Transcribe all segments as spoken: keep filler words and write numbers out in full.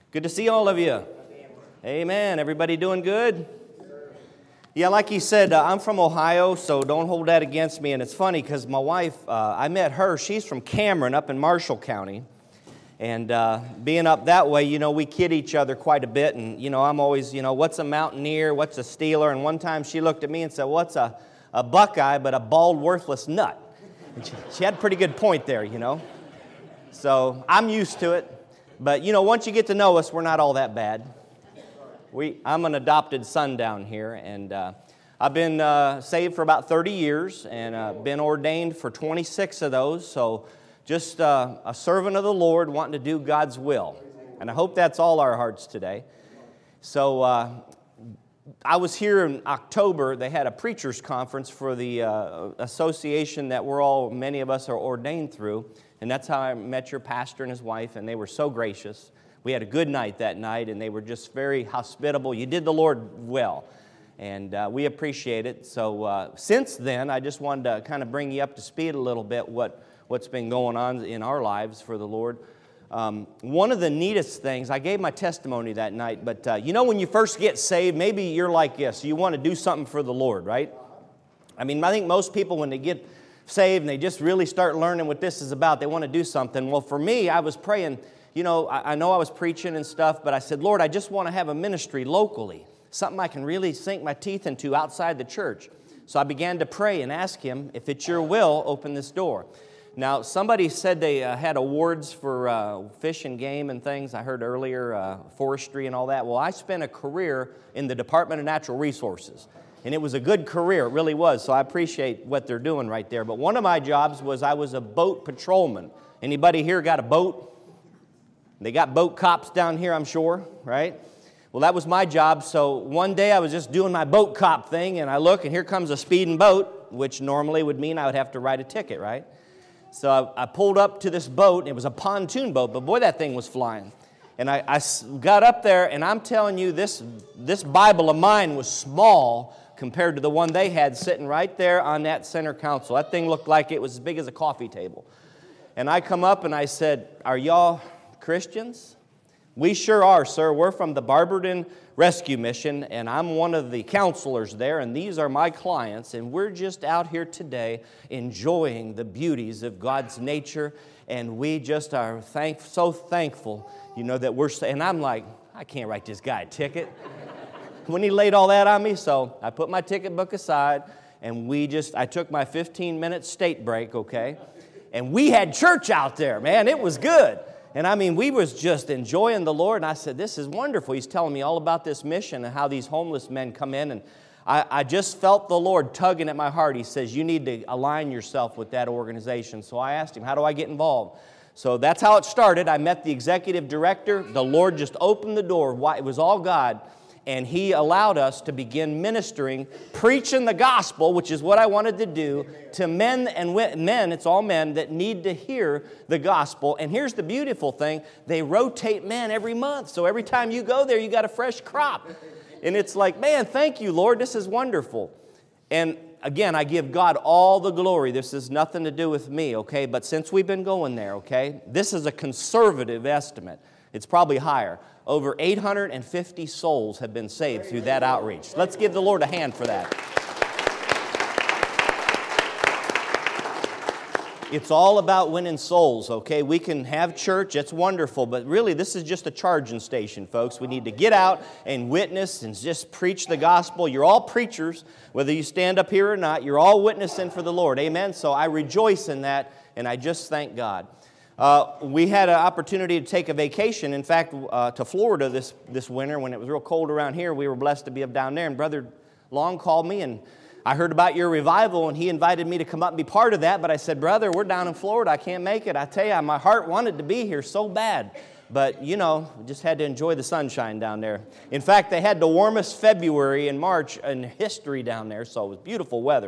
Good to see all of you. Amen. Everybody doing good? Yeah, like he said, uh, I'm from Ohio, so don't hold that against me. And it's funny because my wife, uh, I met her. She's from Cameron up in Marshall County. And uh, being up that way, you know, we kid each other quite a bit. And, you know, I'm always, you know, what's a mountaineer? What's a Steeler? And one time she looked at me and said, what's a, a Buckeye but a bald, worthless nut? And she, she had a pretty good point there, you know. So I'm used to it. But, you know, once you get to know us, we're not all that bad. We, I'm an adopted son down here, and uh, I've been uh, saved for about thirty years and uh, been ordained for twenty-six of those. So just uh, a servant of the Lord wanting to do God's will. And I hope that's all our hearts today. So uh, I was here in October. They had a preacher's conference for the uh, association that we're all, many of us are ordained through. And that's how I met your pastor and his wife, and they were so gracious. We had a good night that night, and they were just very hospitable. You did the Lord well, and uh, we appreciate it. So uh, since then, I just wanted to kind of bring you up to speed a little bit what, what's been going on in our lives for the Lord. Um, one of the neatest things, I gave my testimony that night, but uh, you know when you first get saved, maybe you're like this. You want to do something for the Lord, right? I mean, I think most people, when they get saved and they just really start learning what this is about, they want to do something. Well, for me, I was praying, you know, I, I know I was preaching and stuff, but I said, Lord, I just want to have a ministry locally, something I can really sink my teeth into outside the church. So I began to pray and ask Him, if it's your will, open this door. Now, somebody said they uh, had awards for uh, fish and game and things. I heard earlier, uh, forestry and all that. Well, I spent a career in the Department of Natural Resources. And it was a good career, it really was, so I appreciate what they're doing right there. But one of my jobs was I was a boat patrolman. Anybody here got a boat? They got boat cops down here, I'm sure, right? Well, that was my job, so one day I was just doing my boat cop thing, and I look, and here comes a speeding boat, which normally would mean I would have to write a ticket, right? So I, I pulled up to this boat, and it was a pontoon boat, but boy, that thing was flying. And I, I got up there, and I'm telling you, this, this Bible of mine was small compared to the one they had sitting right there on that center console. That thing looked like it was as big as a coffee table. And I come up and I said, are y'all Christians? We sure are, sir. We're from the Barberton Rescue Mission, and I'm one of the counselors there, and these are my clients, and we're just out here today enjoying the beauties of God's nature, and we just are thank, so thankful, you know, that we're, and I'm like, I can't write this guy a ticket. When he laid all that on me, so I put my ticket book aside, and we just, I took my fifteen minute state break, okay? And we had church out there, man. It was good. And I mean, we was just enjoying the Lord, and I said, this is wonderful. He's telling me all about this mission and how these homeless men come in, and I, I just felt the Lord tugging at my heart. He says, you need to align yourself with that organization. So I asked him, how do I get involved? So that's how it started. I met the executive director. The Lord just opened the door. It was all God. And He allowed us to begin ministering, preaching the gospel, which is what I wanted to do, to men and men, it's all men, that need to hear the gospel. And here's the beautiful thing, they rotate men every month. So every time you go there, you got a fresh crop. And it's like, man, thank you, Lord, this is wonderful. And again, I give God all the glory. This has nothing to do with me, okay? But since we've been going there, okay, this is a conservative estimate. It's probably higher. Over eight hundred fifty souls have been saved through that outreach. Let's give the Lord a hand for that. It's all about winning souls, okay? We can have church, it's wonderful, but really this is just a charging station, folks. We need to get out and witness and just preach the gospel. You're all preachers, whether you stand up here or not. You're all witnessing for the Lord, amen? So I rejoice in that, and I just thank God. Uh, we had an opportunity to take a vacation, in fact, uh, to Florida this, this winter when it was real cold around here. We were blessed to be up down there, and Brother Long called me, and I heard about your revival, and he invited me to come up and be part of that, but I said, brother, we're down in Florida. I can't make it. I tell you, my heart wanted to be here so bad, but, you know, just had to enjoy the sunshine down there. In fact, they had the warmest February and March in history down there, so it was beautiful weather.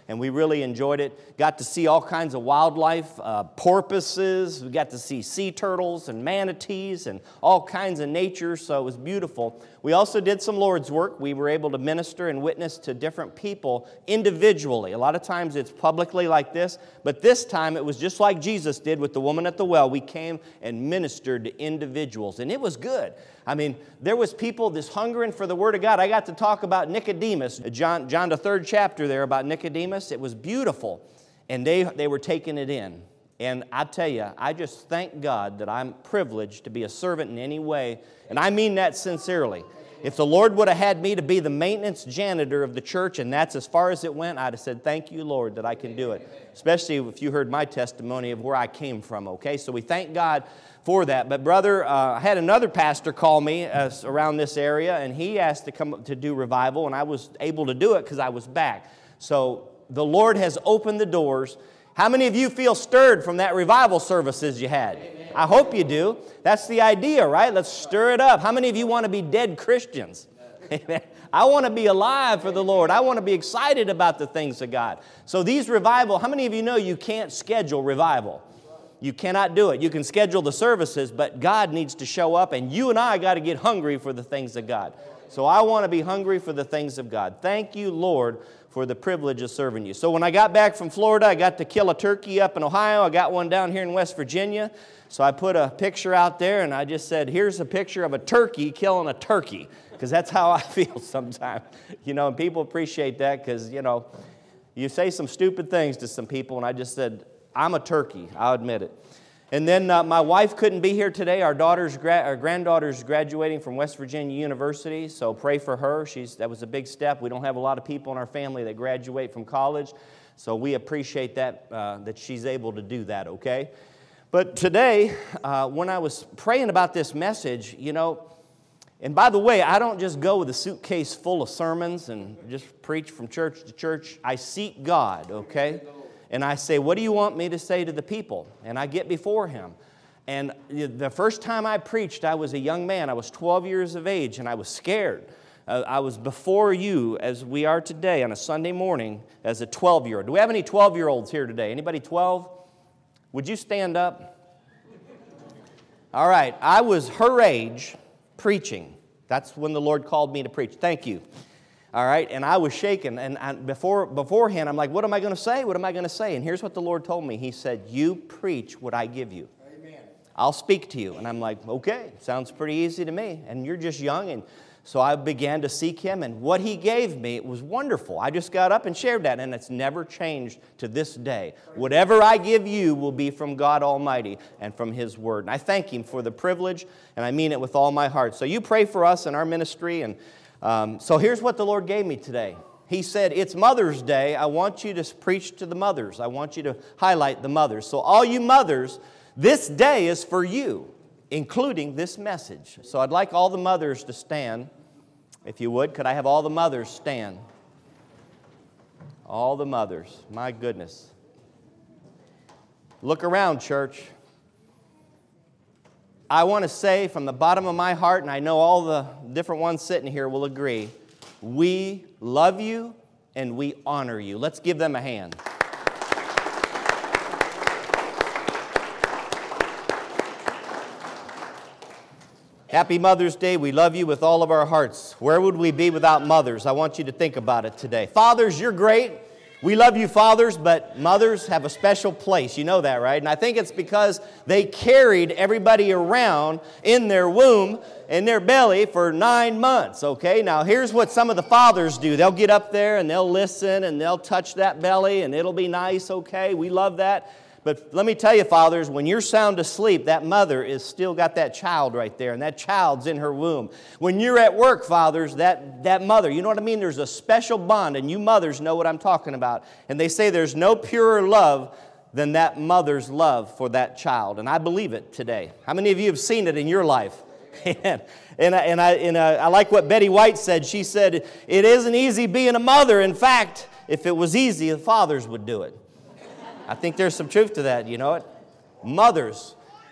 and we really enjoyed it. Got to see all kinds of wildlife, uh, porpoises. We got to see sea turtles and manatees and all kinds of nature, so it was beautiful. We also did some Lord's work. We were able to minister and witness to different people individually. A lot of times it's publicly like this, but this time it was just like Jesus did with the woman at the well. We came and ministered to individuals, and it was good. I mean, there was people just hungering for the Word of God. I got to talk about Nicodemus, John, John the third chapter there about Nicodemus. It was beautiful, and they, they were taking it in. And I tell you, I just thank God that I'm privileged to be a servant in any way, and I mean that sincerely. If the Lord would have had me to be the maintenance janitor of the church, and that's as far as it went, I'd have said, thank you, Lord, that I can do it. Especially if you heard my testimony of where I came from, okay? So we thank God for that. But brother, uh, I had another pastor call me uh, around this area, and he asked to come to do revival, and I was able to do it because I was back. So the Lord has opened the doors. How many of you feel stirred from that revival services you had? Amen. I hope you do. That's the idea, right? Let's stir it up. How many of you want to be dead Christians? Amen. I want to be alive for the Lord. I want to be excited about the things of God. So these revival, how many of you know you can't schedule revival? You cannot do it. You can schedule the services, but God needs to show up, and you and I got to get hungry for the things of God. So I want to be hungry for the things of God. Thank you, Lord, for the privilege of serving you. So when I got back from Florida, I got to kill a turkey up in Ohio. I got one down here in West Virginia. So I put a picture out there, and I just said, here's a picture of a turkey killing a turkey, because that's how I feel sometimes. You know, and people appreciate that because, you know, you say some stupid things to some people, and I just said, I'm a turkey. I'll admit it. And then uh, my wife couldn't be here today. Our daughter's gra- our granddaughter's graduating from West Virginia University, so pray for her. She's that was a big step. We don't have a lot of people in our family that graduate from college, so we appreciate that uh, that she's able to do that. Okay, but today, uh, when I was praying about this message, you know, and by the way, I don't just go with a suitcase full of sermons and just preach from church to church. I seek God. Okay. And I say, what do you want me to say to the people? And I get before Him. And the first time I preached, I was a young man. I was twelve years of age, and I was scared. Uh, I was before you, as we are today, on a Sunday morning, as a twelve-year-old. Do we have any twelve-year-olds here today? Anybody twelve? Would you stand up? All right. I was her age preaching. That's when the Lord called me to preach. Thank you. All right, and I was shaken, and I, before beforehand, I'm like, what am I going to say? What am I going to say? And here's what the Lord told me. He said, you preach what I give you. Amen. I'll speak to you. And I'm like, okay, sounds pretty easy to me. And you're just young, and so I began to seek Him, and what He gave me, it was wonderful. I just got up and shared that, and it's never changed to this day. Whatever I give you will be from God Almighty and from His Word. And I thank Him for the privilege, and I mean it with all my heart. So you pray for us in our ministry, and Um, so here's what the Lord gave me today. He said, it's Mother's Day. I want you to preach to the mothers. I want you to highlight the mothers. So all you mothers, this day is for you, including this message. So I'd like all the mothers to stand, if you would. Could I have all the mothers stand? All the mothers. My goodness. Look around, church. I want to say from the bottom of my heart, and I know all the different ones sitting here will agree, we love you and we honor you. Let's give them a hand. Happy Mother's Day. We love you with all of our hearts. Where would we be without mothers? I want you to think about it today. Fathers, you're great. We love you, fathers, but mothers have a special place. You know that, right? And I think it's because they carried everybody around in their womb, in their belly for nine months, okay? Now, here's what some of the fathers do. They'll get up there and they'll listen and they'll touch that belly and it'll be nice, okay? We love that. But let me tell you, fathers, when you're sound asleep, that mother is still got that child right there, and that child's in her womb. When you're at work, fathers, that, that mother, you know what I mean? There's a special bond, and you mothers know what I'm talking about. And they say there's no purer love than that mother's love for that child. And I believe it today. How many of you have seen it in your life? and and, I, and, I, and I, I like what Betty White said. She said, it isn't easy being a mother. In fact, if it was easy, the fathers would do it. I think there's some truth to that, you know it. Mothers,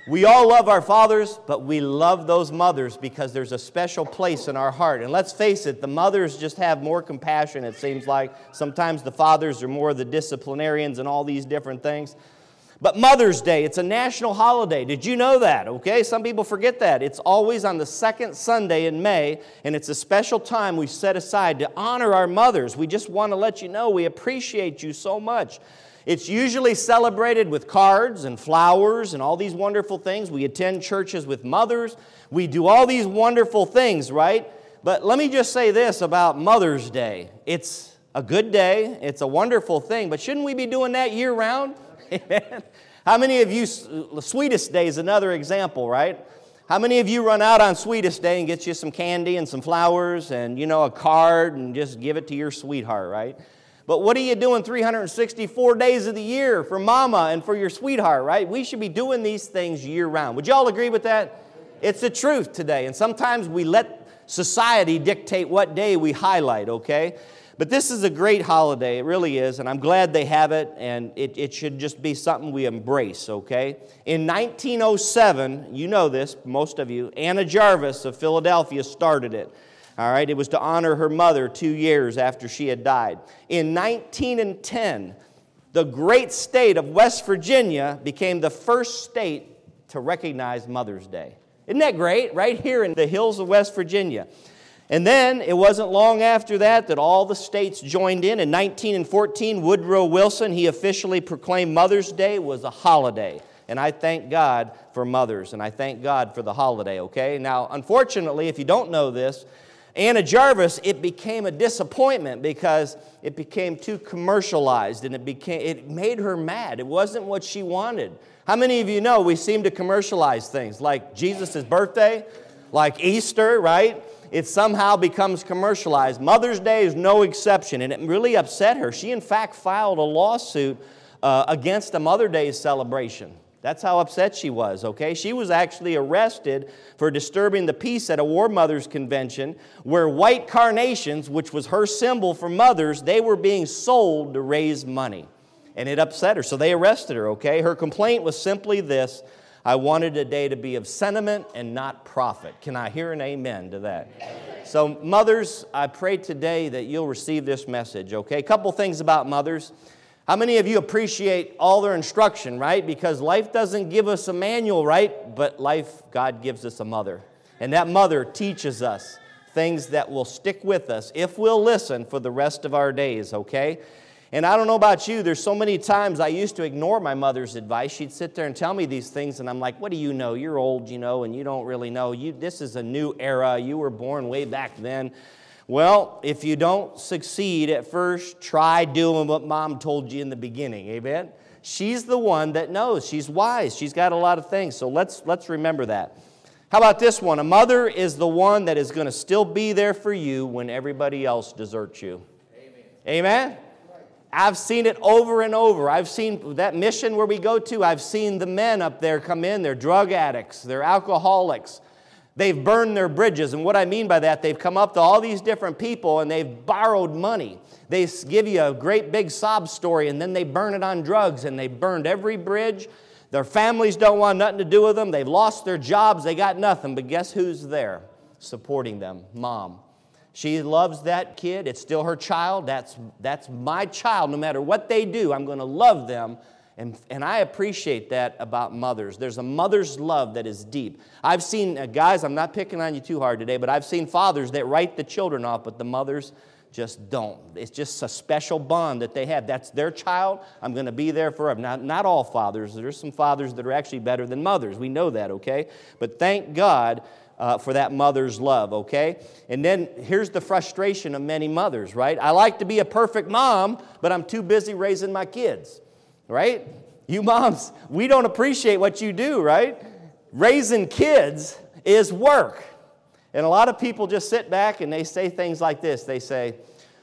We all love our fathers, but we love those mothers because there's a special place in our heart. And let's face it, the mothers just have more compassion, it seems like. Sometimes the fathers are more the disciplinarians and all these different things. But Mother's Day, it's a national holiday. Did you know that? Okay, some people forget that. It's always on the second Sunday in May, and it's a special time we set aside to honor our mothers. We just want to let you know we appreciate you so much. It's usually celebrated with cards and flowers and all these wonderful things. We attend churches with mothers. We do all these wonderful things, right? But let me just say this about Mother's Day. It's a good day. It's a wonderful thing. But shouldn't we be doing that year-round? Amen. How many of you, Sweetest Day is another example, right? How many of you run out on Sweetest Day and get you some candy and some flowers and, you know, a card and just give it to your sweetheart, right? But what are you doing three hundred sixty-four days of the year for mama and for your sweetheart, right? We should be doing these things year-round. Would you all agree with that? It's the truth today. And sometimes we let society dictate what day we highlight, okay? But this is a great holiday. It really is. And I'm glad they have it. And it, it should just be something we embrace, okay? In nineteen oh seven, you know this, most of you, Anna Jarvis of Philadelphia started it. All right, it was to honor her mother two years after she had died. In nineteen ten, the great state of West Virginia became the first state to recognize Mother's Day. Isn't that great? Right here in the hills of West Virginia. And then it wasn't long after that that all the states joined in. In nineteen fourteen, Woodrow Wilson, he officially proclaimed Mother's Day was a holiday. And I thank God for mothers, and I thank God for the holiday, okay? Now, unfortunately, if you don't know this, Anna Jarvis, it became a disappointment because it became too commercialized and it became it made her mad. It wasn't what she wanted. How many of you know we seem to commercialize things like Jesus' birthday, like Easter, right? It somehow becomes commercialized. Mother's Day is no exception, and it really upset her. She, in fact, filed a lawsuit uh, against the Mother's Day celebration. That's how upset she was, okay? She was actually arrested for disturbing the peace at a War Mothers Convention where white carnations, which was her symbol for mothers, they were being sold to raise money. And it upset her, so they arrested her, okay? Her complaint was simply this: I wanted a day to be of sentiment and not profit. Can I hear an amen to that? So mothers, I pray today that you'll receive this message, okay? A couple things about mothers. How many of you appreciate all their instruction, right? Because life doesn't give us a manual, right? But life, God gives us a mother. And that mother teaches us things that will stick with us if we'll listen for the rest of our days, okay? And I don't know about you, there's so many times I used to ignore my mother's advice. She'd sit there and tell me these things, and I'm like, what do you know? You're old, you know, and you don't really know. You, this is a new era. You were born way back then. Well, if you don't succeed at first, try doing what Mom told you in the beginning, amen? She's the one that knows. She's wise. She's got a lot of things, so let's, let's remember that. How about this one? A mother is the one that is going to still be there for you when everybody else deserts you. Amen? Amen? I've seen it over and over. I've seen that mission where we go to, I've seen the men up there come in. They're drug addicts. They're alcoholics. They've burned their bridges, and what I mean by that, they've come up to all these different people and they've borrowed money. They give you a great big sob story, and then they burn it on drugs, and they burned every bridge. Their families don't want nothing to do with them. They've lost their jobs. They got nothing, but guess who's there supporting them? Mom. She loves that kid. It's still her child. That's, that's my child. No matter what they do, I'm going to love them. And, and I appreciate that about mothers. There's a mother's love that is deep. I've seen, uh, guys, I'm not picking on you too hard today, but I've seen fathers that write the children off, but the mothers just don't. It's just a special bond that they have. That's their child. I'm going to be there forever. Not, not all fathers. There's some fathers that are actually better than mothers. We know that, okay? But thank God uh, for that mother's love, okay? And then here's the frustration of many mothers, right? I like to be a perfect mom, but I'm too busy raising my kids. Right? You moms, we don't appreciate what you do, right? Raising kids is work. And a lot of people just sit back and they say things like this. They say,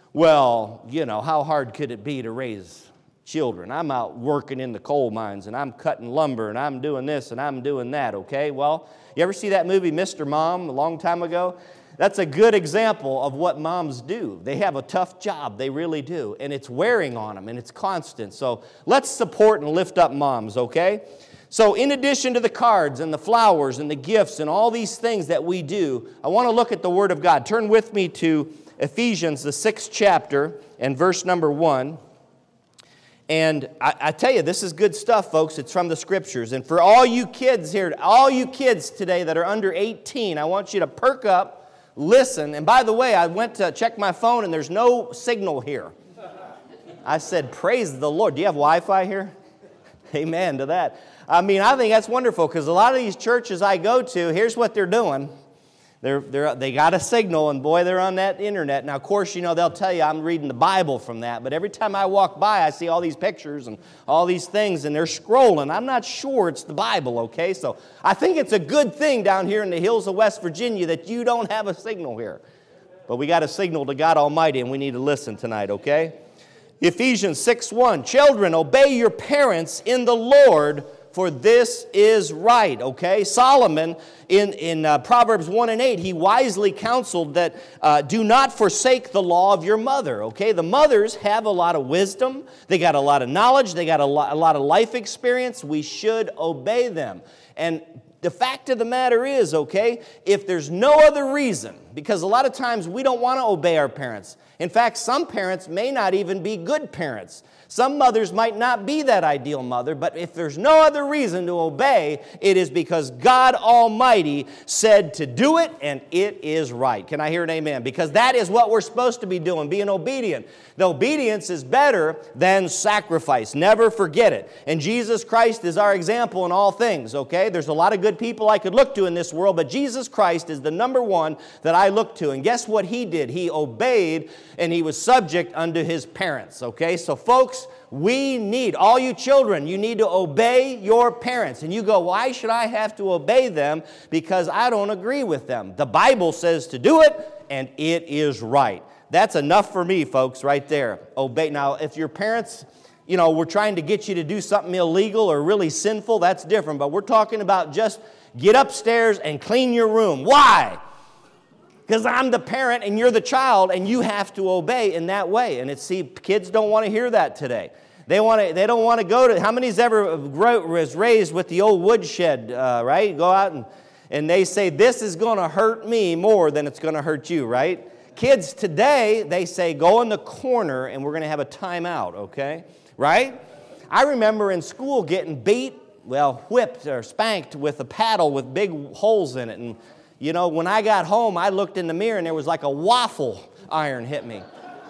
well, you know, how hard could it be to raise children? I'm out working in the coal mines, and I'm cutting lumber, and I'm doing this, and I'm doing that, okay? Well, you ever see that movie, Mister Mom, a long time ago? That's a good example of what moms do. They have a tough job. They really do. And it's wearing on them, and it's constant. So let's support and lift up moms, okay? So in addition to the cards and the flowers and the gifts and all these things that we do, I want to look at the Word of God. Turn with me to Ephesians, the sixth chapter, and verse number one. And I, I tell you, this is good stuff, folks. It's from the Scriptures. And for all you kids here, all you kids today that are under eighteen, I want you to perk up, listen. And by the way, I went to check my phone, and there's no signal here. I said, praise the Lord. Do you have Wi-Fi here? Amen to that. I mean, I think that's wonderful because a lot of these churches I go to, here's what they're doing. They're, they're, they got a signal, and boy, they're on that internet. Now, of course, you know, they'll tell you I'm reading the Bible from that, but every time I walk by, I see all these pictures and all these things, and they're scrolling. I'm not sure it's the Bible, okay? So I think it's a good thing down here in the hills of West Virginia that you don't have a signal here. But we got a signal to God Almighty, and we need to listen tonight, okay? Ephesians six one, children, obey your parents in the Lord, for this is right, okay? Solomon, in, in uh, Proverbs one and eight, he wisely counseled that uh, do not forsake the law of your mother, okay? The mothers have a lot of wisdom. They got a lot of knowledge. They got a lot, a lot of life experience. We should obey them. And the fact of the matter is, okay, if there's no other reason, because a lot of times we don't want to obey our parents. In fact, some parents may not even be good parents. Some mothers might not be that ideal mother, but if there's no other reason to obey, it is because God Almighty said to do it, and it is right. Can I hear an amen? Because that is what we're supposed to be doing, being obedient. The obedience is better than sacrifice. Never forget it. And Jesus Christ is our example in all things, okay? There's a lot of good people I could look to in this world, but Jesus Christ is the number one that I look to. And guess what He did? He obeyed, and He was subject unto His parents, okay? So folks, we need, all you children, you need to obey your parents. And you go, why should I have to obey them? Because I don't agree with them. The Bible says to do it, and it is right. That's enough for me, folks, right there. Obey. Now, if your parents, you know, were trying to get you to do something illegal or really sinful, that's different. But we're talking about just get upstairs and clean your room. Why? Because I'm the parent and you're the child, and you have to obey in that way. And it's, see, kids don't want to hear that today. They want to. They don't want to go to. How many's ever was raised with the old woodshed, uh, right? Go out and and they say this is going to hurt me more than it's going to hurt you, right? Kids today, they say go in the corner and we're going to have a timeout, okay? Right? I remember in school getting beat, well, whipped or spanked with a paddle with big holes in it, and you know, when I got home, I looked in the mirror and there was like a waffle iron hit me.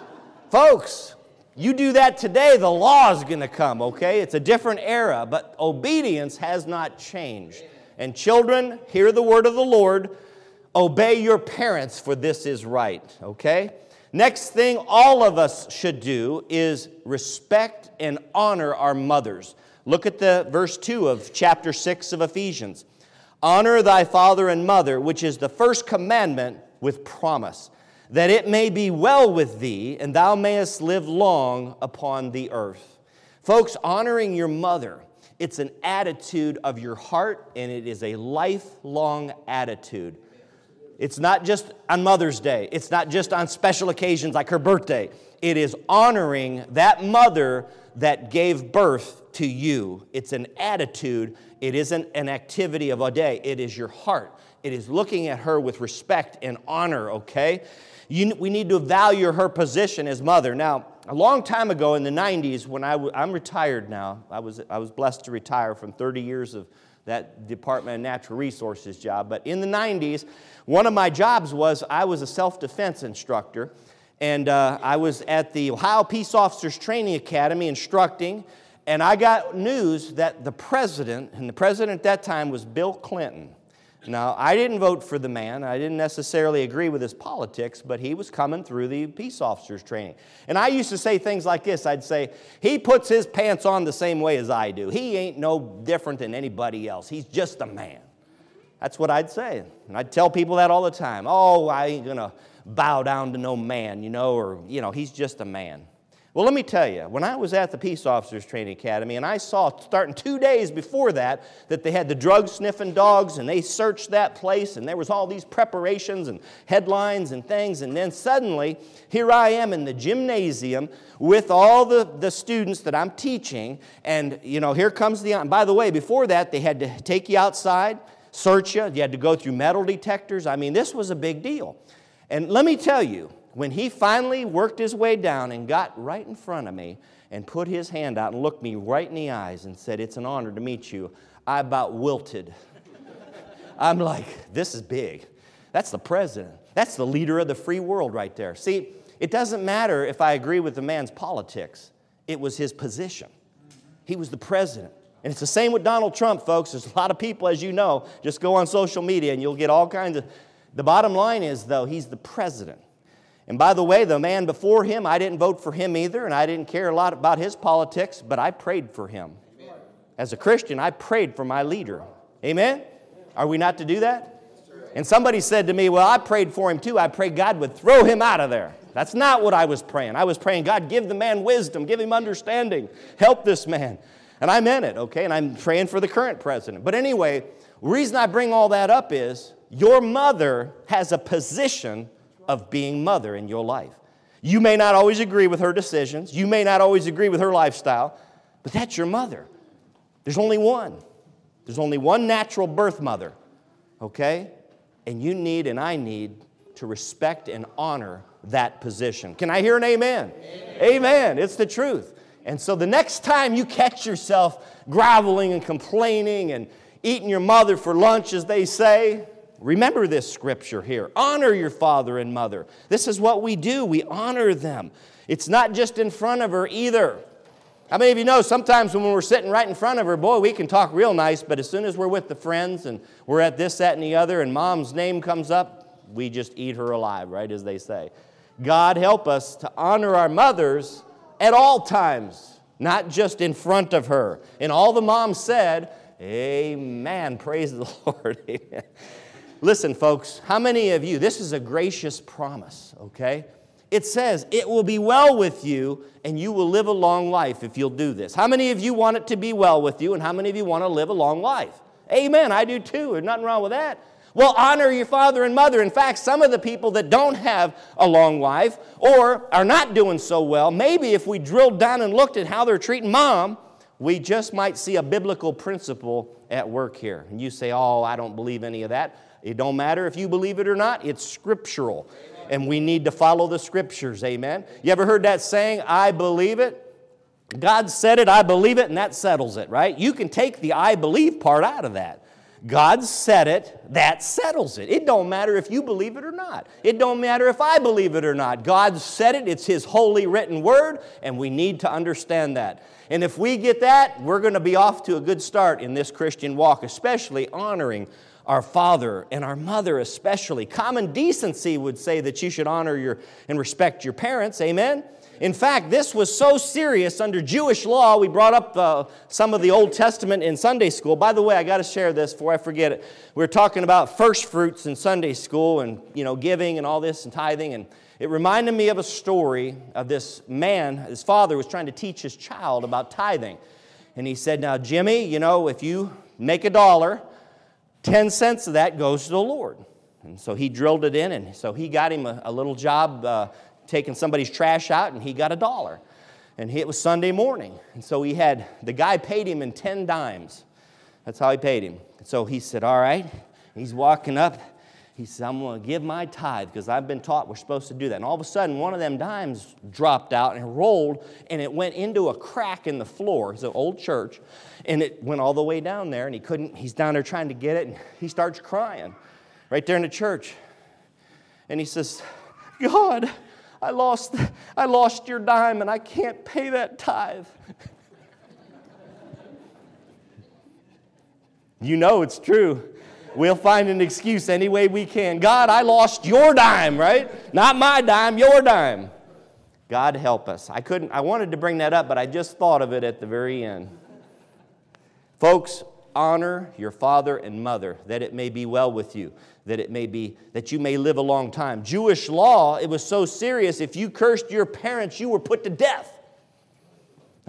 Folks, you do that today, the law is going to come, okay? It's a different era, but obedience has not changed. And children, hear the word of the Lord. Obey your parents, for this is right, okay? Next thing all of us should do is respect and honor our mothers. Look at the verse two of chapter six of Ephesians. Honor thy father and mother, which is the first commandment with promise, that it may be well with thee, and thou mayest live long upon the earth. Folks, honoring your mother, it's an attitude of your heart, and it is a lifelong attitude. It's not just on Mother's Day. It's not just on special occasions like her birthday. It is honoring that mother that gave birth to you. It's an attitude. It isn't an activity of a day. It is your heart. It is looking at her with respect and honor, okay? You, we need to value her position as mother. Now, a long time ago in the nineties, when I w- I'm retired now, I was, I was blessed to retire from thirty years of that Department of Natural Resources job. But in the nineties, one of my jobs was I was a self-defense instructor. And uh, I was at the Ohio Peace Officers Training Academy instructing. And I got news that the president, and the president at that time was Bill Clinton. Now, I didn't vote for the man. I didn't necessarily agree with his politics, but he was coming through the peace officers training. And I used to say things like this. I'd say, he puts his pants on the same way as I do. He ain't no different than anybody else. He's just a man. That's what I'd say. And I'd tell people that all the time. Oh, I ain't going to bow down to no man, you know, or, you know, he's just a man. Well, let me tell you, when I was at the Peace Officers Training Academy, and I saw, starting two days before that, that they had the drug-sniffing dogs, and they searched that place, and there was all these preparations and headlines and things, and then suddenly, here I am in the gymnasium with all the, the students that I'm teaching, and, you know, here comes the, and by the way, before that, they had to take you outside, search you, you had to go through metal detectors. I mean, this was a big deal. And let me tell you, when he finally worked his way down and got right in front of me and put his hand out and looked me right in the eyes and said, "It's an honor to meet you," I about wilted. I'm like, this is big. That's the president. That's the leader of the free world right there. See, it doesn't matter if I agree with the man's politics. It was his position. He was the president. And it's the same with Donald Trump, folks. There's a lot of people, as you know, just go on social media and you'll get all kinds of... The bottom line is, though, he's the president. And by the way, the man before him, I didn't vote for him either, and I didn't care a lot about his politics, but I prayed for him. Amen. As a Christian, I prayed for my leader. Amen? Are we not to do that? And somebody said to me, "Well, I prayed for him too. I prayed God would throw him out of there." That's not what I was praying. I was praying, "God, give the man wisdom, give him understanding, help this man." And I meant it, okay? And I'm praying for the current president. But anyway, the reason I bring all that up is your mother has a position of being mother in your life. You may not always agree with her decisions. You may not always agree with her lifestyle, but that's your mother. There's only one. There's only one natural birth mother, okay? And you need and I need to respect and honor that position. Can I hear an amen? Amen. Amen. It's the truth. And so the next time you catch yourself groveling and complaining and eating your mother for lunch, as they say, remember this scripture here. Honor your father and mother. This is what we do. We honor them. It's not just in front of her either. How many of you know sometimes when we're sitting right in front of her, boy, we can talk real nice, but as soon as we're with the friends and we're at this, that, and the other, and mom's name comes up, we just eat her alive, right, as they say. God help us to honor our mothers at all times, not just in front of her. And all the moms said, amen, praise the Lord, amen. Listen, folks, how many of you, this is a gracious promise, okay? It says, it will be well with you and you will live a long life if you'll do this. How many of you want it to be well with you and how many of you want to live a long life? Amen, I do too. There's nothing wrong with that. Well, honor your father and mother. In fact, some of the people that don't have a long life or are not doing so well, maybe if we drilled down and looked at how they're treating mom, we just might see a biblical principle at work here. And you say, oh, I don't believe any of that. It don't matter if you believe it or not. It's scriptural. Amen. And we need to follow the scriptures. Amen. You ever heard that saying, I believe it? God said it, I believe it, and that settles it, right? You can take the I believe part out of that. God said it, that settles it. It don't matter if you believe it or not. It don't matter if I believe it or not. God said it, it's His holy written word, and we need to understand that. And if we get that, we're going to be off to a good start in this Christian walk, especially honoring our father and our mother especially. Common decency would say that you should honor your and respect your parents, amen? In fact, this was so serious under Jewish law, we brought up uh, some of the Old Testament in Sunday school. By the way, I got to share this before I forget it. We were talking about first fruits in Sunday school and, you know, giving and all this and tithing. And it reminded me of a story of this man. His father was trying to teach his child about tithing. And he said, now, Jimmy, you know, if you make a dollar, ten cents of that goes to the Lord. And so he drilled it in, and so he got him a, a little job uh, taking somebody's trash out, and he got a dollar. And he, it was Sunday morning. And so he had, the guy paid him in ten dimes. That's how he paid him. And so he said, all right. He's walking up. He said, I'm going to give my tithe because I've been taught we're supposed to do that. And all of a sudden, one of them dimes dropped out and rolled, and it went into a crack in the floor. It's an old church. And it went all the way down there, and he couldn't, he's down there trying to get it, and he starts crying right there in the church. And he says, God, I lost, I lost your dime, and I can't pay that tithe. You know it's true. We'll find an excuse any way we can. God, I lost your dime, right? Not my dime, your dime. God help us. I couldn't, I wanted to bring that up, but I just thought of it at the very end. Folks, honor your father and mother, that it may be well with you, that it may be, that you may live a long time. Jewish law, it was so serious, if you cursed your parents, you were put to death.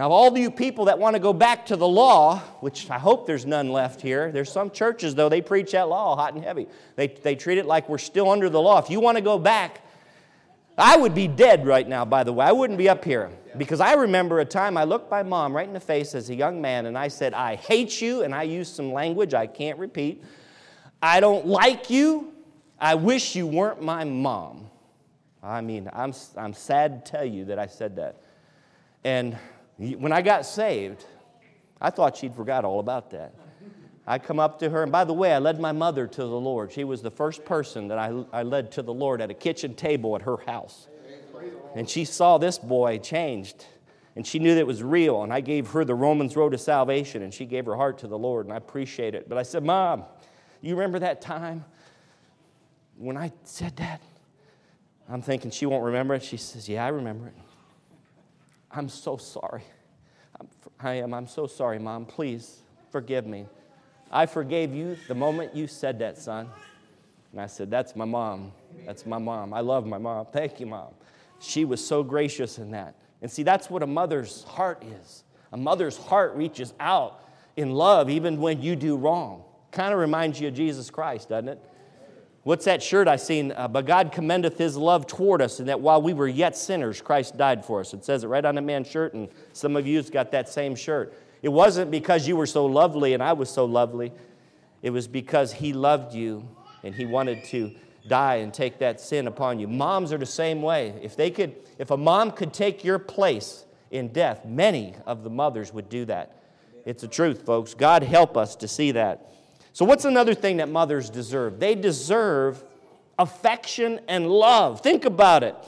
Now, all you people that want to go back to the law, which I hope there's none left here. There's some churches, though, they preach that law hot and heavy. They, they treat it like we're still under the law. If you want to go back, I would be dead right now, by the way. I wouldn't be up here. Because I remember a time I looked my mom right in the face as a young man, and I said, I hate you, and I used some language I can't repeat. I don't like you. I wish you weren't my mom. I mean, I'm, I'm sad to tell you that I said that. And when I got saved, I thought she'd forgot all about that. I come up to her, and by the way, I led my mother to the Lord. She was the first person that I, I led to the Lord at a kitchen table at her house. And she saw this boy changed, and she knew that it was real, and I gave her the Romans Road to Salvation, and she gave her heart to the Lord, and I appreciate it. But I said, Mom, you remember that time when I said that? I'm thinking she won't remember it. She says, yeah, I remember it. I'm so sorry. I'm, I am. I'm so sorry, Mom. Please forgive me. I forgave you the moment you said that, son. And I said, that's my mom. That's my mom. I love my mom. Thank you, Mom. She was so gracious in that. And see, that's what a mother's heart is. A mother's heart reaches out in love even when you do wrong. Kind of reminds you of Jesus Christ, doesn't it? What's that shirt I seen? Uh, but God commendeth His love toward us, and that while we were yet sinners, Christ died for us. It says it right on the man's shirt, and some of you's got that same shirt. It wasn't because you were so lovely and I was so lovely. It was because He loved you, and He wanted to die and take that sin upon you. Moms are the same way. If they could, if a mom could take your place in death, many of the mothers would do that. It's the truth, folks. God help us to see that. So what's another thing that mothers deserve? They deserve affection and love. Think about it.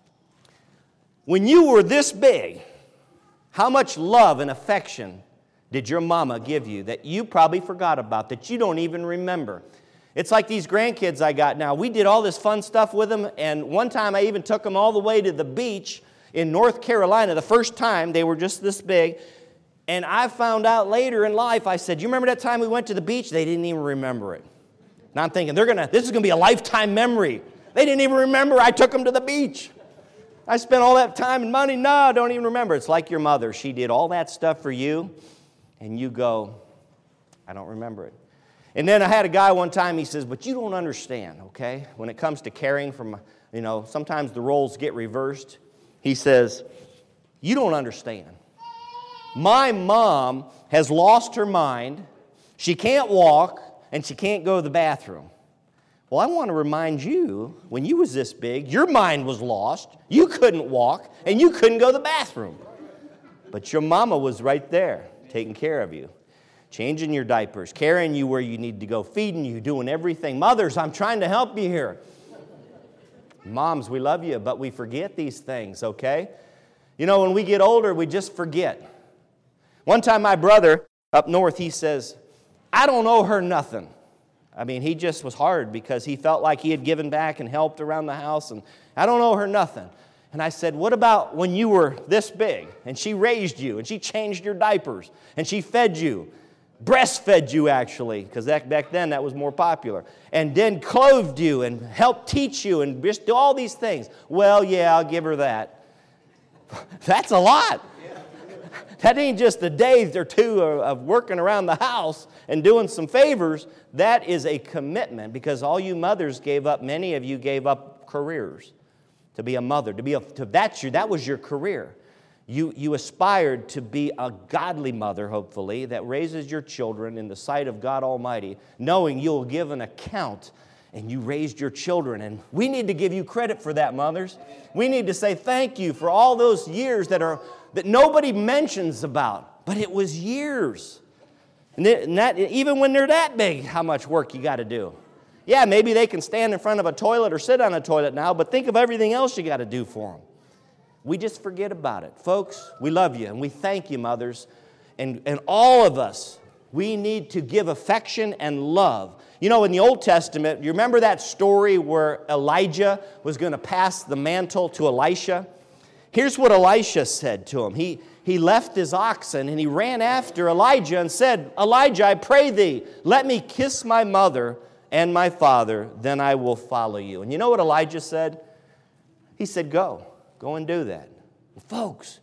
When you were this big, how much love and affection did your mama give you that you probably forgot about, that you don't even remember? It's like these grandkids I got now. We did all this fun stuff with them, and one time I even took them all the way to the beach in North Carolina. The first time, they were just this big. And I found out later in life, I said, you remember that time we went to the beach? They didn't even remember it. Now I'm thinking, they're gonna, this is going to be a lifetime memory. They didn't even remember I took them to the beach. I spent all that time and money. No, I don't even remember. It's like your mother. She did all that stuff for you, and you go, I don't remember it. And then I had a guy one time, he says, but you don't understand, okay? When it comes to caring from, you know, sometimes the roles get reversed. He says, you don't understand. My mom has lost her mind. She can't walk, and she can't go to the bathroom. Well, I want to remind you, when you was this big, your mind was lost. You couldn't walk, and you couldn't go to the bathroom. But your mama was right there, taking care of you, changing your diapers, carrying you where you need to go, feeding you, doing everything. Mothers, I'm trying to help you here. Moms, we love you, but we forget these things, okay? You know, when we get older, we just forget. One time my brother up north, he says, I don't owe her nothing. I mean, he just was hard because he felt like he had given back and helped around the house, and I don't owe her nothing. And I said, what about when you were this big, and she raised you, and she changed your diapers, and she fed you, breastfed you actually, because back then that was more popular, and then clothed you and helped teach you and just do all these things. Well, yeah, I'll give her that. That's a lot. That ain't just a day or two of working around the house and doing some favors. That is a commitment, because all you mothers gave up, many of you gave up careers to be a mother. To be a, to, that's your, that was your career. You, you aspired to be a godly mother, hopefully, that raises your children in the sight of God Almighty, knowing you'll give an account, and you raised your children. And we need to give you credit for that, mothers. We need to say thank you for all those years that are that nobody mentions about, but it was years. And that, even when they're that big, how much work you got to do. Yeah, maybe they can stand in front of a toilet or sit on a toilet now, but think of everything else you got to do for them. We just forget about it. Folks, we love you, and we thank you, mothers. And, and all of us, we need to give affection and love. You know, in the Old Testament, you remember that story where Elijah was going to pass the mantle to Elisha? Here's what Elisha said to him. He, he left his oxen and he ran after Elijah and said, Elijah, I pray thee, let me kiss my mother and my father, then I will follow you. And you know what Elijah said? He said, go. Go and do that. Folks,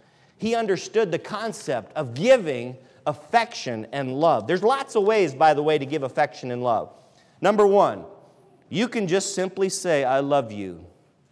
He understood the concept of giving affection and love. There's lots of ways, by the way, to give affection and love. Number one, you can just simply say, I love you.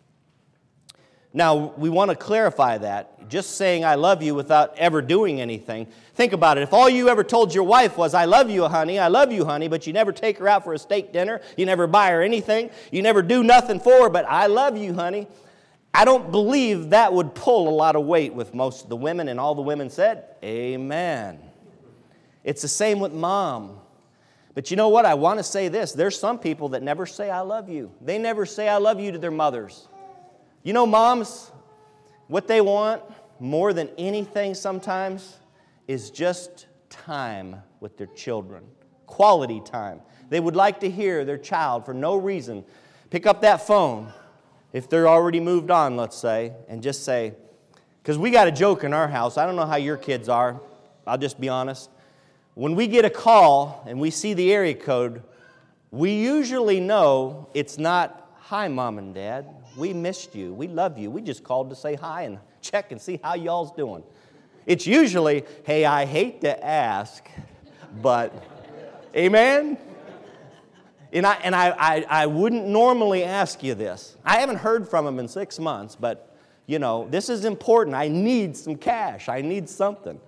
Now, we want to clarify that. Just saying I love you without ever doing anything. Think about it. If all you ever told your wife was, I love you, honey, I love you, honey, but you never take her out for a steak dinner, you never buy her anything, you never do nothing for her, but I love you, honey, I don't believe that would pull a lot of weight with most of the women, and all the women said, amen. It's the same with mom. But you know what? I want to say this. There's some people that never say I love you. They never say I love you to their mothers. You know, moms, what they want more than anything sometimes is just time with their children. Quality time. They would like to hear their child for no reason pick up that phone, if they're already moved on, let's say, and just say, because we got a joke in our house. I don't know how your kids are. I'll just be honest. When we get a call and we see the area code, we usually know it's not, hi, Mom and Dad. We missed you. We love you. We just called to say hi and check and see how y'all's doing. It's usually, hey, I hate to ask, but, amen? And I and I, I, I wouldn't normally ask you this. I haven't heard from him in six months, but, you know, this is important. I need some cash. I need something.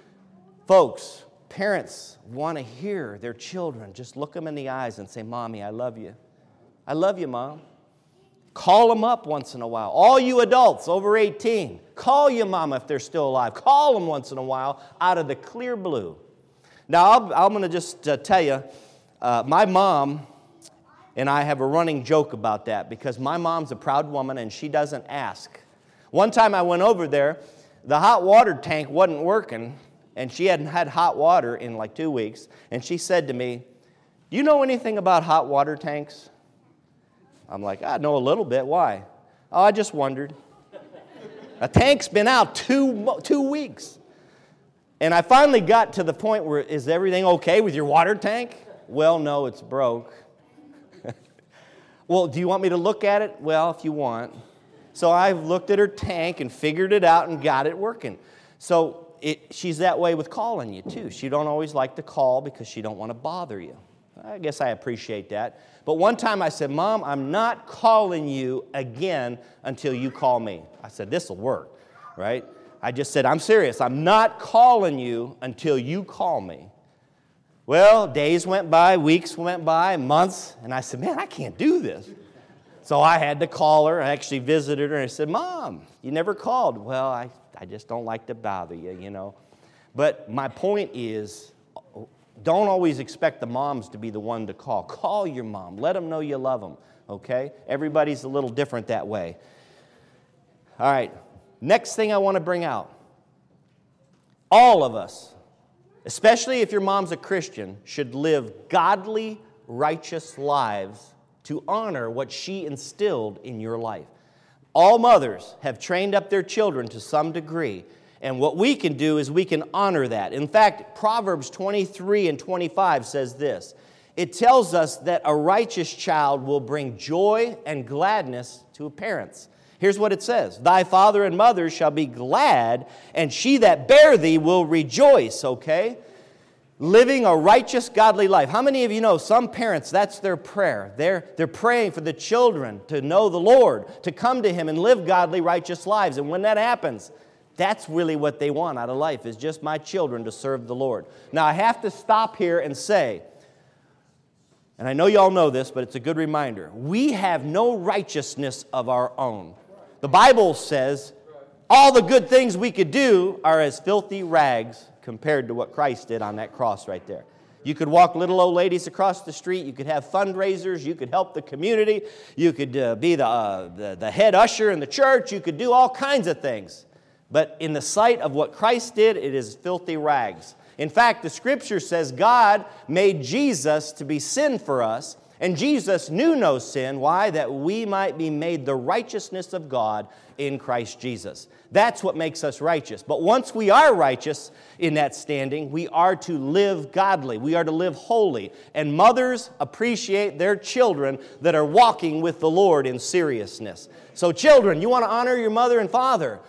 Folks, parents want to hear their children just look them in the eyes and say, Mommy, I love you. I love you, Mom. Call them up once in a while. All you adults over eighteen, call your mama if they're still alive. Call them once in a while out of the clear blue. Now, I'll, I'm going to just uh, tell you, uh, my mom and I have a running joke about that because my mom's a proud woman and she doesn't ask. One time I went over there, the hot water tank wasn't working, and she hadn't had hot water in like two weeks, and she said to me, do you know anything about hot water tanks? I'm like, I know a little bit. Why? Oh, I just wondered. A tank's been out two, two weeks. And I finally got to the point where, is everything okay with your water tank? Well, no, it's broke. Well, do you want me to look at it? Well, if you want. So I looked at her tank and figured it out and got it working. So it, she's that way with calling you, too. She don't always like to call because she don't want to bother you. I guess I appreciate that. But one time I said, Mom, I'm not calling you again until you call me. I said, this will work, right? I just said, I'm serious. I'm not calling you until you call me. Well, days went by, weeks went by, months, and I said, man, I can't do this. So I had to call her. I actually visited her, and I said, Mom, you never called. Well, I, I just don't like to bother you, you know. But my point is, don't always expect the moms to be the one to call. Call your mom. Let them know you love them, okay? Everybody's a little different that way. All right, next thing I want to bring out. All of us, especially if your mom's a Christian, should live godly, righteous lives to honor what she instilled in your life. All mothers have trained up their children to some degree. And what we can do is we can honor that. In fact, Proverbs twenty-three and twenty-five says this. It tells us that a righteous child will bring joy and gladness to parents. Here's what it says. Thy father and mother shall be glad, and she that bare thee will rejoice, okay? Living a righteous, godly life. How many of you know some parents, that's their prayer? They're, they're praying for the children to know the Lord, to come to Him and live godly, righteous lives. And when that happens, that's really what they want out of life, is just my children to serve the Lord. Now, I have to stop here and say, and I know you all know this, but it's a good reminder, we have no righteousness of our own. The Bible says all the good things we could do are as filthy rags compared to what Christ did on that cross right there. You could walk little old ladies across the street. You could have fundraisers. You could help the community. You could uh, be the, uh, the, the head usher in the church. You could do all kinds of things. But in the sight of what Christ did, it is filthy rags. In fact, the Scripture says God made Jesus to be sin for us, and Jesus knew no sin. Why? That we might be made the righteousness of God in Christ Jesus. That's what makes us righteous. But once we are righteous in that standing, we are to live godly. We are to live holy. And mothers appreciate their children that are walking with the Lord in seriousness. So children, you want to honor your mother and father.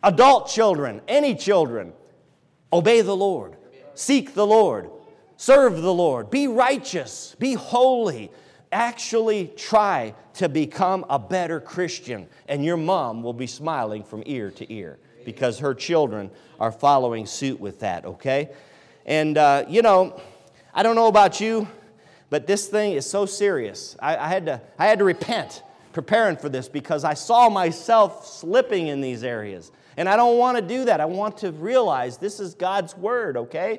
Adult children, any children, obey the Lord. Seek the Lord. Serve the Lord. Be righteous. Be holy. Actually try to become a better Christian. And your mom will be smiling from ear to ear because her children are following suit with that, okay? And, uh, you know, I don't know about you, but this thing is so serious. I, I, had to, I had to repent preparing for this because I saw myself slipping in these areas. And I don't want to do that. I want to realize this is God's Word, okay?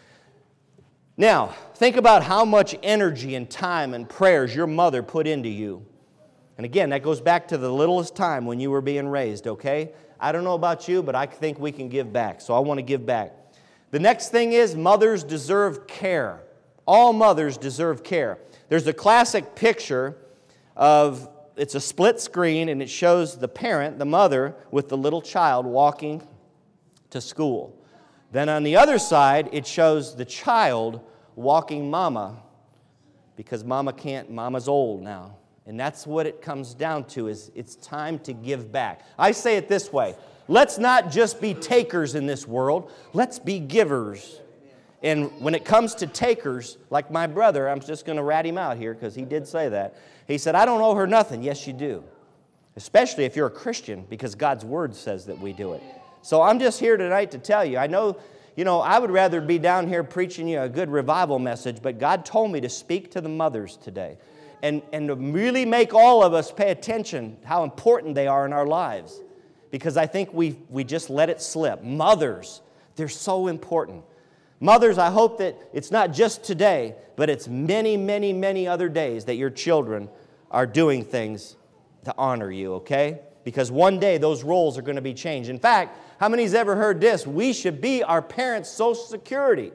Now, think about how much energy and time and prayers your mother put into you. And again, that goes back to the littlest time when you were being raised, okay? I don't know about you, but I think we can give back. So I want to give back. The next thing is mothers deserve care. All mothers deserve care. There's a classic picture of, it's a split screen, and it shows the parent, the mother, with the little child walking to school. Then on the other side, it shows the child walking mama, because mama can't, mama's old now. And that's what it comes down to, is it's time to give back. I say it this way, let's not just be takers in this world, let's be givers. And when it comes to takers, like my brother, I'm just going to rat him out here because he did say that. He said, I don't owe her nothing. Yes, you do. Especially if you're a Christian, because God's Word says that we do it. So I'm just here tonight to tell you, I know, you know, I would rather be down here preaching you a good revival message, but God told me to speak to the mothers today and, and to really make all of us pay attention how important they are in our lives, because I think we, we just let it slip. Mothers, they're so important. Mothers, I hope that it's not just today, but it's many, many, many other days that your children are doing things to honor you, okay? Because one day those roles are going to be changed. In fact, how many's ever heard this? We should be our parents' Social Security.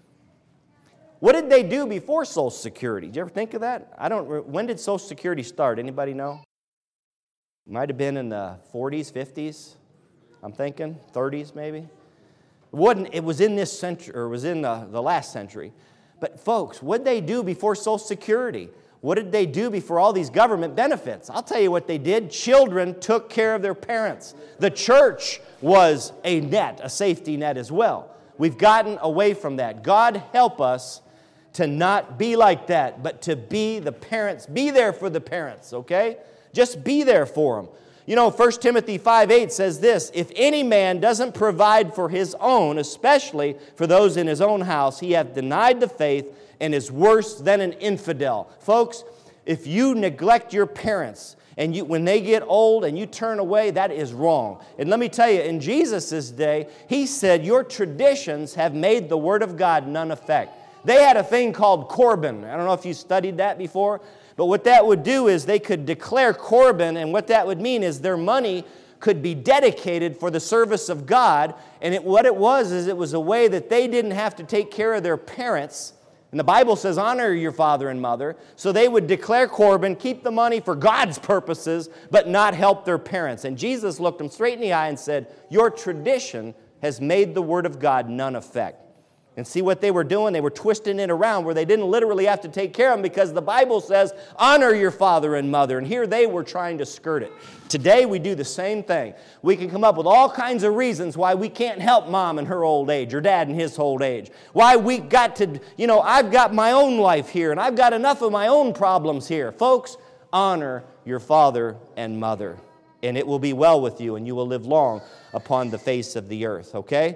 What did they do before Social Security? Did you ever think of that? I don't. When did Social Security start? Anybody know? Might have been in the forties, fifties. I'm thinking thirties, maybe. It wasn't. It was in this century, or it was in the, the last century. But folks, what did they do before Social Security? What did they do before all these government benefits? I'll tell you what they did. Children took care of their parents. The church was a net, a safety net as well. We've gotten away from that. God help us to not be like that, but to be the parents. Be there for the parents, okay? Just be there for them. You know, First Timothy five eight says this, if any man doesn't provide for his own, especially for those in his own house, he hath denied the faith and is worse than an infidel. Folks, if you neglect your parents and you, when they get old and you turn away, that is wrong. And let me tell you, in Jesus' day, He said, your traditions have made the Word of God none effect. They had a thing called Corban. I don't know if you studied that before, but what that would do is they could declare Corban, and what that would mean is their money could be dedicated for the service of God. And it, what it was is it was a way that they didn't have to take care of their parents. And the Bible says, honor your father and mother. So they would declare Corban, keep the money for God's purposes, but not help their parents. And Jesus looked them straight in the eye and said, your tradition has made the Word of God none effect. And see what they were doing? They were twisting it around where they didn't literally have to take care of them, because the Bible says, honor your father and mother. And here they were trying to skirt it. Today we do the same thing. We can come up with all kinds of reasons why we can't help mom in her old age or dad in his old age. Why we got to, you know, I've got my own life here and I've got enough of my own problems here. Folks, honor your father and mother, and it will be well with you, and you will live long upon the face of the earth, okay?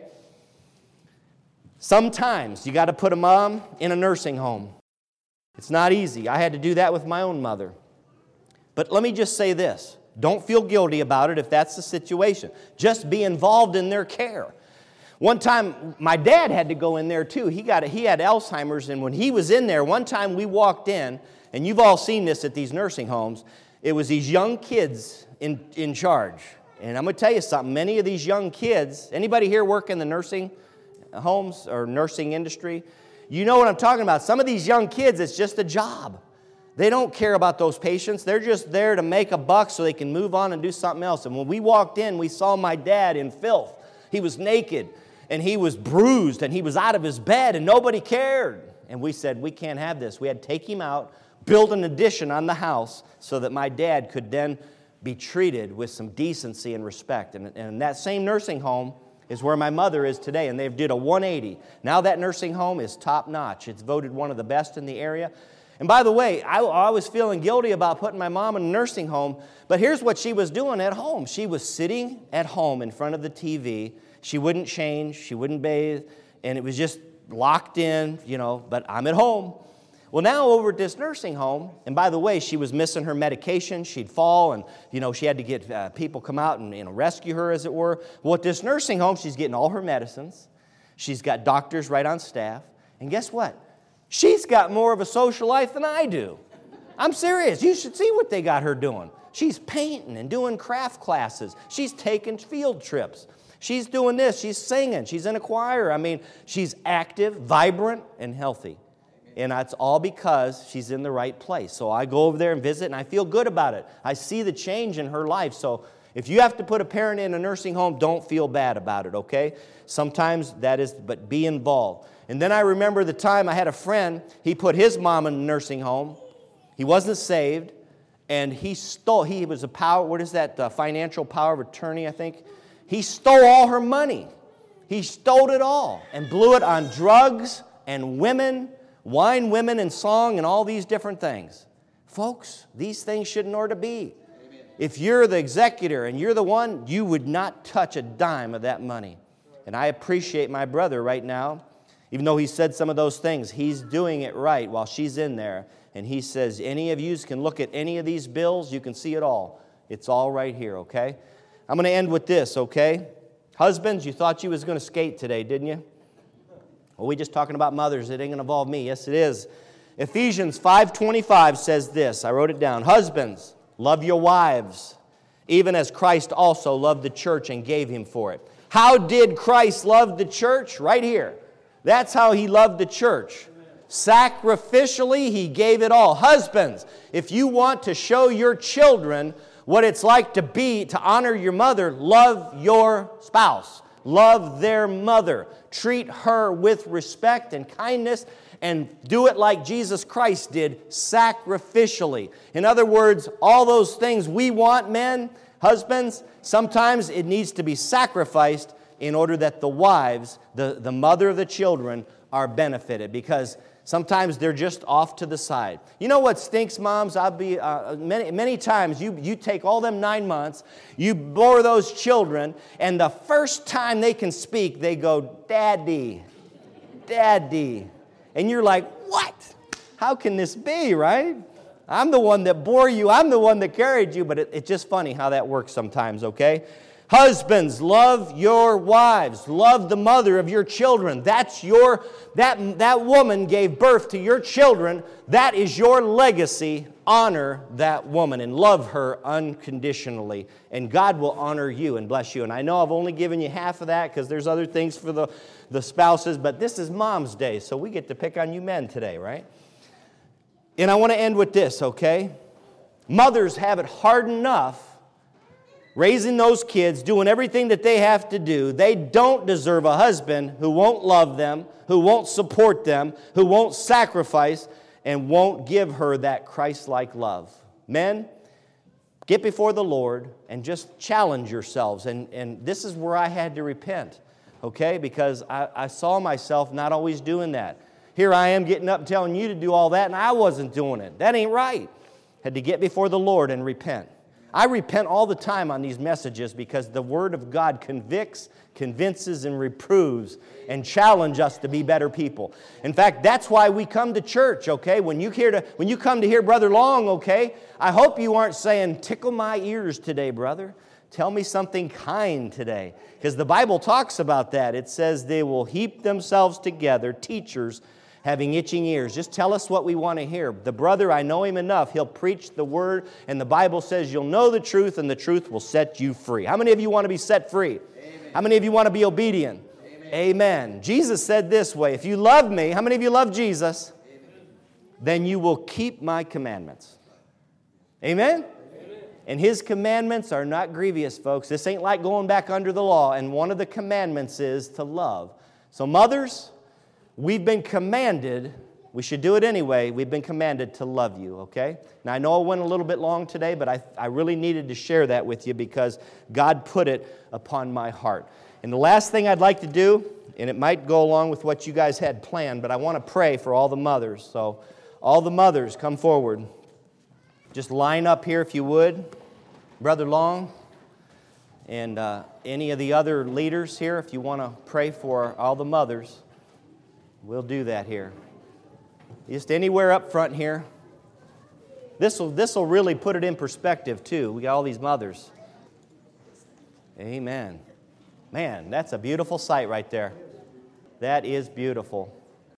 Sometimes you got to put a mom in a nursing home. It's not easy. I had to do that with my own mother. But let me just say this. Don't feel guilty about it if that's the situation. Just be involved in their care. One time, my dad had to go in there too. He got he had Alzheimer's, and when he was in there, one time we walked in, and you've all seen this at these nursing homes, it was these young kids in, in charge. And I'm going to tell you something. Many of these young kids, anybody here work in the nursing homes or nursing industry? You know what I'm talking about. Some of these young kids, it's just a job. They don't care about those patients. They're just there to make a buck so they can move on and do something else. And when we walked in, we saw my dad in filth. He was naked, and he was bruised, and he was out of his bed, and nobody cared. And we said, we can't have this. We had to take him out, build an addition on the house so that my dad could then be treated with some decency and respect. And, and that same nursing home is where my mother is today, and they've did a one eighty. Now that nursing home is top-notch. It's voted one of the best in the area. And by the way, I, I was feeling guilty about putting my mom in a nursing home, but here's what she was doing at home. She was sitting at home in front of the T V. She wouldn't change, she wouldn't bathe, and it was just locked in, you know, but I'm at home. Well, now over at this nursing home, and by the way, she was missing her medication. She'd fall, and, you know, she had to get uh, people come out and, you know, rescue her, as it were. Well, at this nursing home, she's getting all her medicines. She's got doctors right on staff. And guess what? She's got more of a social life than I do. I'm serious. You should see what they got her doing. She's painting and doing craft classes. She's taking field trips. She's doing this. She's singing. She's in a choir. I mean, she's active, vibrant, and healthy. And that's all because she's in the right place. So I go over there and visit, and I feel good about it. I see the change in her life. So if you have to put a parent in a nursing home, don't feel bad about it, okay? Sometimes that is, but be involved. And then I remember the time I had a friend, he put his mom in a nursing home. He wasn't saved, and he stole, he was a power, what is that, the financial power of attorney, I think? He stole all her money. He stole it all and blew it on drugs and women, wine, women, and song, and all these different things. Folks, these things shouldn't ought to be. Amen. If you're the executor and you're the one, you would not touch a dime of that money. And I appreciate my brother right now. Even though he said some of those things, he's doing it right while she's in there. And he says, any of you can look at any of these bills, you can see it all. It's all right here, okay? I'm going to end with this, okay? Husbands, you thought you was going to skate today, didn't you? Well, we just talking about mothers. It ain't going to involve me. Yes, it is. Ephesians five twenty-five says this. I wrote it down. Husbands, love your wives, even as Christ also loved the church and gave him for it. How did Christ love the church? Right here. That's how he loved the church. Sacrificially, he gave it all. Husbands, if you want to show your children what it's like to be, to honor your mother, love your spouse. Love their mother. Treat her with respect and kindness, and do it like Jesus Christ did, sacrificially. In other words, all those things we want, men, husbands, sometimes it needs to be sacrificed in order that the wives, the, the mother of the children, are benefited, because sometimes they're just off to the side. You know what stinks, moms? I'll be uh, many many times you you take all them nine months, you bore those children, and the first time they can speak, they go, "Daddy, Daddy," and you're like, "What? How can this be?" Right? I'm the one that bore you. I'm the one that carried you. But it, it's just funny how that works sometimes. Okay. Husbands, love your wives. Love the mother of your children. That's your, that, that woman gave birth to your children. That is your legacy. Honor that woman and love her unconditionally. And God will honor you and bless you. And I know I've only given you half of that because there's other things for the, the spouses, but this is Mom's Day, so we get to pick on you men today, right? And I want to end with this, okay? Mothers have it hard enough raising those kids, doing everything that they have to do. They don't deserve a husband who won't love them, who won't support them, who won't sacrifice, and won't give her that Christ-like love. Men, get before the Lord and just challenge yourselves. And, and this is where I had to repent, okay? Because I, I saw myself not always doing that. Here I am getting up and telling you to do all that, and I wasn't doing it. That ain't right. Had to get before the Lord and repent. I repent all the time on these messages because the Word of God convicts, convinces, and reproves and challenge us to be better people. In fact, that's why we come to church, okay? When you, hear to, when you come to hear Brother Long, okay, I hope you aren't saying, "Tickle my ears today, brother. Tell me something kind today." Because the Bible talks about that. It says they will heap themselves together, teachers having itching ears. Just tell us what we want to hear. The brother, I know him enough. He'll preach the Word, and the Bible says you'll know the truth, and the truth will set you free. How many of you want to be set free? Amen. How many of you want to be obedient? Amen. Amen. Jesus said this way, if you love me, how many of you love Jesus? Amen. Then you will keep my commandments. Amen? Amen? And His commandments are not grievous, folks. This ain't like going back under the law, and one of the commandments is to love. So mothers, we've been commanded, We should do it anyway. We've been commanded to love you, okay? Now, I know I went a little bit long today, but I, I really needed to share that with you because God put it upon my heart. And the last thing I'd like to do, and it might go along with what you guys had planned, but I want to pray for all the mothers. So all the mothers, come forward. Just line up here if you would. Brother Long and uh, any of the other leaders here, if you want to pray for all the mothers, we'll do that here. Just anywhere up front here. This will this will really put it in perspective too. We got all these mothers. Amen. Man, that's a beautiful sight right there. That is beautiful.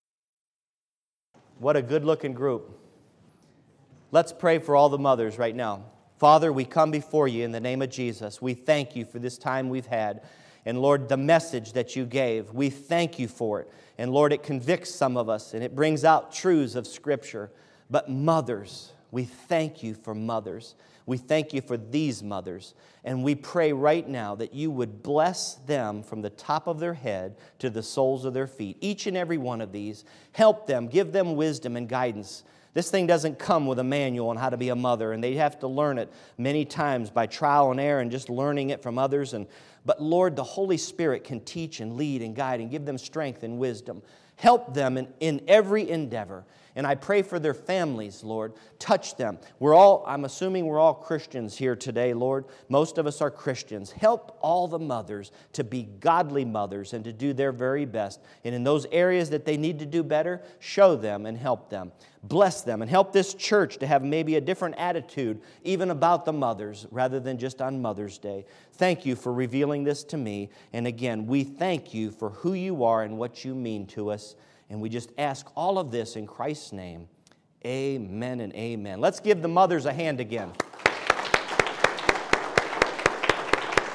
What a good-looking group. Let's pray for all the mothers right now. Father, we come before you in the name of Jesus. We thank you for this time we've had. And Lord, the message that you gave, we thank you for it. And Lord, it convicts some of us and it brings out truths of Scripture. But mothers, we thank you for mothers. We thank you for these mothers. And we pray right now that you would bless them from the top of their head to the soles of their feet. Each and every one of these. Help them, give them wisdom and guidance. This thing doesn't come with a manual on how to be a mother, and they have to learn it many times by trial and error and just learning it from others. And But Lord, the Holy Spirit can teach and lead and guide and give them strength and wisdom. Help them in, in every endeavor. And I pray for their families, Lord. Touch them. We're all, I'm assuming we're all Christians here today, Lord. Most of us are Christians. Help all the mothers to be godly mothers and to do their very best. And in those areas that they need to do better, show them and help them. Bless them and help this church to have maybe a different attitude even about the mothers rather than just on Mother's Day. Thank you for revealing this to me. And again, we thank you for who you are and what you mean to us. And we just ask all of this in Christ's name. Amen and amen. Let's give the mothers a hand again.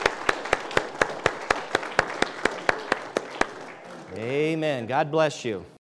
Amen. God bless you.